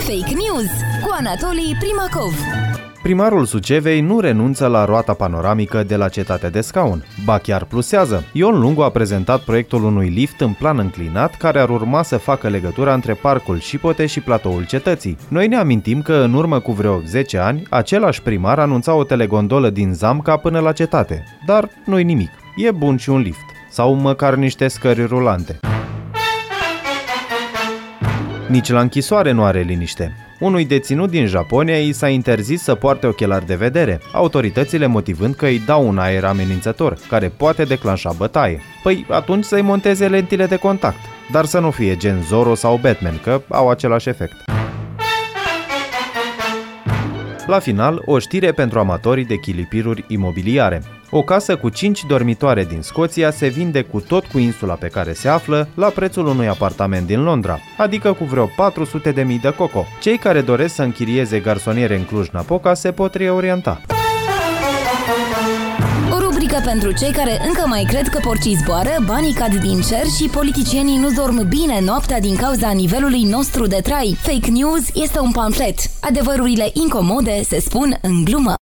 Fake News cu Anatolii Primacov. Primarul Sucevei nu renunță la roata panoramică de la Cetatea de Scaun, ba chiar plusează. Ion Lungu a prezentat proiectul unui lift în plan înclinat care ar urma să facă legătura între Parcul Șipote și platoul cetății. Noi ne amintim că în urmă cu vreo 10 ani, același primar anunța o telegondolă din Zamca până la cetate. Dar nu-i nimic. E bun și un lift. Sau măcar niște scări rulante. Nici la închisoare nu are liniște. Unui deținut din Japonia i s-a interzis să poarte ochelari de vedere, autoritățile motivând că îi dau un aer amenințător, care poate declanșa bătaie. Păi atunci să-i monteze lentile de contact, dar să nu fie gen Zorro sau Batman, că au același efect. La final, o știre pentru amatorii de chilipiruri imobiliare. O casă cu 5 dormitoare din Scoția se vinde cu tot cu insula pe care se află la prețul unui apartament din Londra, adică cu vreo 400.000 de coco. Cei care doresc să închirieze garsoniere în Cluj-Napoca se pot reorienta. O rubrică pentru cei care încă mai cred că porcii zboară, banii cad din cer și politicienii nu dorm bine noaptea din cauza nivelului nostru de trai. Fake News este un pamflet. Adevărurile incomode se spun în glumă.